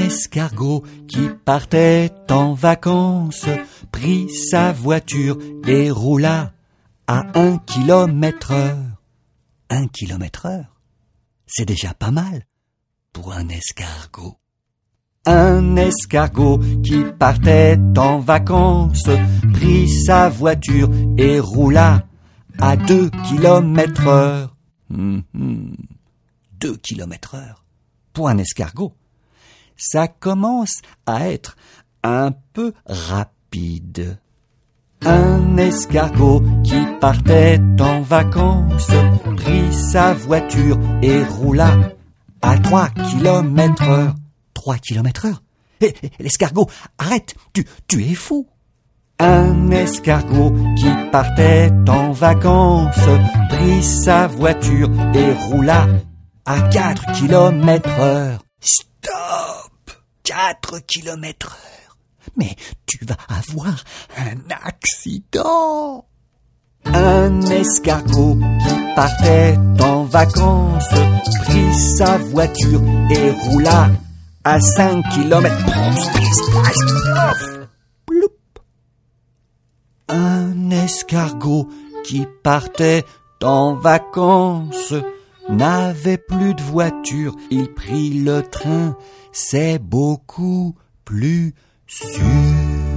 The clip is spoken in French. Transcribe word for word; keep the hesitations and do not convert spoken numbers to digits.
escargot qui partait en vacances prit sa voiture et roula à un kilomètre heure. Un kilomètre heure, c'est déjà pas mal pour un escargot. Un escargot qui partait en vacances prit sa voiture et roula à deux kilomètres heure. Hum, hum, deux kilomètres heure pour un escargot. Ça commence à être un peu rapide. Un escargot qui partait en vacances prit sa voiture et roula à trois kilomètres heure. Trois kilomètres heure. Hé, hé, l'escargot, arrête, tu, tu es fou. Un escargot qui partait en vacances prit sa voiture et roula à quatre kilomètres heure. Stop! Quatre kilomètres heure. Mais tu vas avoir un accident. Un escargot qui partait en vacances prit sa voiture et roula à cinq kilomètres. Ploup. Un escargot qui partait en vacances n'avait plus de voiture. Il prit le train, c'est beaucoup plus sûr.